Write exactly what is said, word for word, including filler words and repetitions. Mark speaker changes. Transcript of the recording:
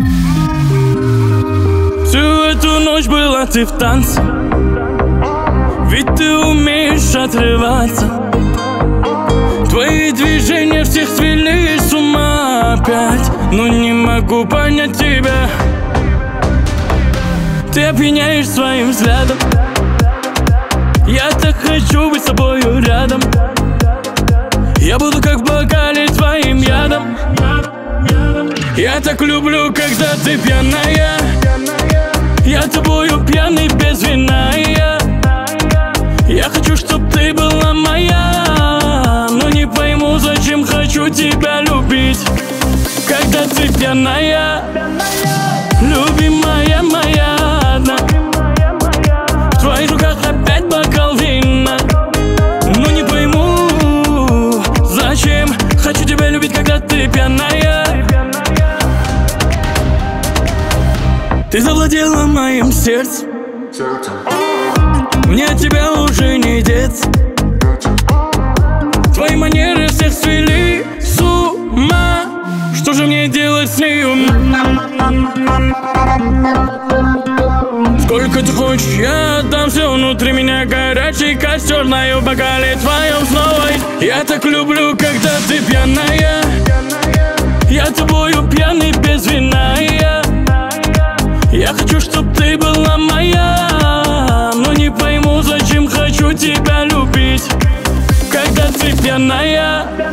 Speaker 1: Всю эту ночь была ты в танце, ведь ты умеешь отрываться. Твои движения всех свели с ума опять, но не могу понять тебя. Ты опьяняешь своим взглядом, я так хочу быть с тобою рядом. Я буду как в бокале твоим ядом. Я так люблю, когда ты пьяная. Я тобою пьяный без вина. Я, я хочу, чтоб ты была моя, но не пойму, зачем хочу тебя любить. Когда ты пьяная, любимая моя одна, в твоих руках опять бокал вина. Но не пойму, зачем хочу тебя любить, когда ты пьяная. Ты завладела моим сердцем, мне от тебя уже не деться. Твои манеры всех свели с ума. Что же мне делать с нею? Сколько ты хочешь, я отдам все внутри меня. Горячий костер налью в бокале твоем снова. Я так люблю, когда ты пьяная. Я тобою пьяный без вина. Я, я хочу, чтоб ты была моя, но не пойму, зачем хочу тебя любить. Когда ты пьяная.